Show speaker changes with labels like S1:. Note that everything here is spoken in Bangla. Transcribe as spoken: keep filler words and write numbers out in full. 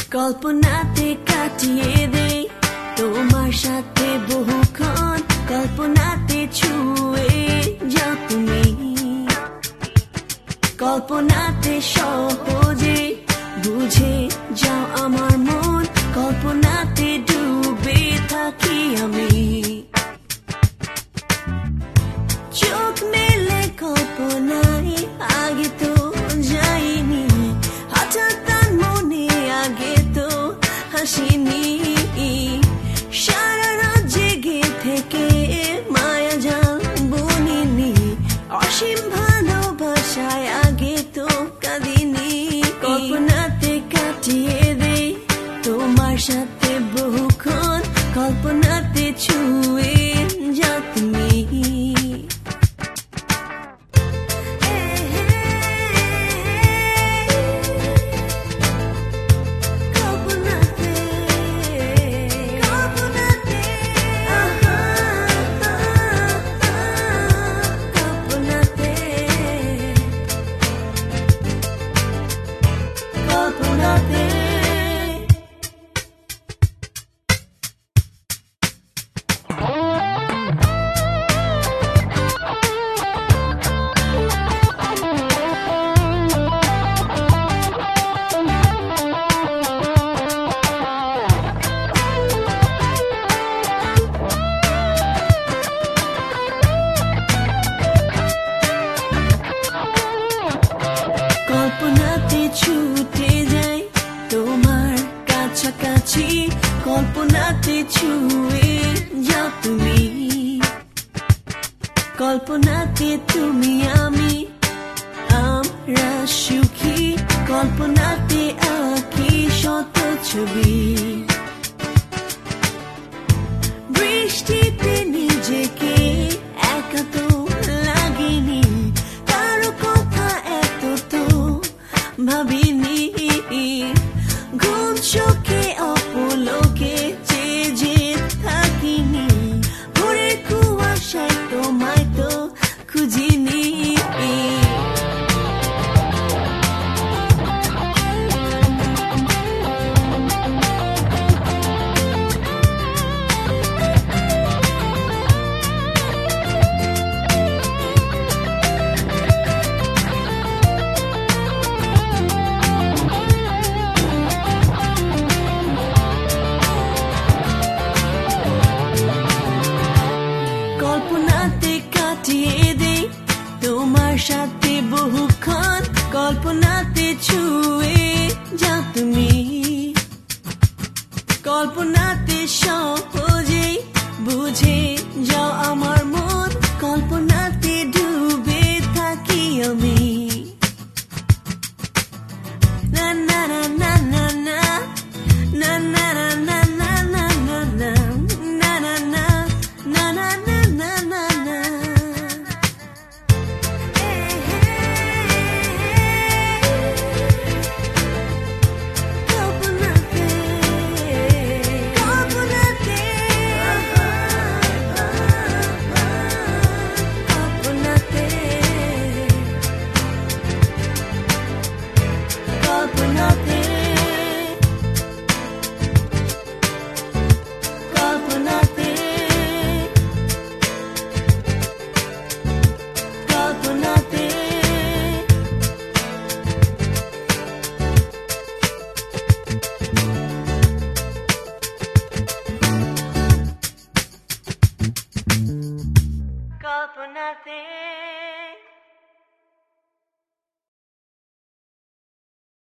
S1: কল্পনাতে কাটিয়ে দেই তোমার সাথে বহুক্ষণ কল্পনাতে ছুঁয়ে যাও তুমি কল্পনাতে সহজে বুঝে যাও আমার মন কল্পনাতে ডুবে থাকি আমি চোখ মেলে কল্পনায় আগে তো যাইনি হঠাৎ তার মনে আগে তো হাসিনি সারা রাত জেগে থেকে মায়া জাল বুনিনি অসীম ভালোবাসায় আগে তো কাঁদিনি কল্পনাতে কাটিয়ে দেই তোমার সাথে বহুক্ষণ কল্পনাতে ছুঁয়ে যাও তুমি কল্পনাতে ছুটে যাই তোমার কাছাকাছি কল্পনাতে ছুঁয়ে যাও তুমি কল্পনাতে তুমি আমি আমরা সুখী কল্পনাতে আঁকি শত ছবি বৃষ্টিতে নিজেকে একা তো লাগেনি কারো কথা এত তো ভাবিনি ঘুম চোখে অপলোকে চেয়ে যে থাকিনি ভোরের কুয়াশায় তোমায় তো খুঁজিনি কল্পনাতে কাটিয়ে দেই তোমার সাথে বহুক্ষণ কল্পনাতে ছুঁয়ে যাও তুমি কল্পনাতে সহজে বুঝে যাও আমার মন কল্পনাতে ডুবে থাকি আমি না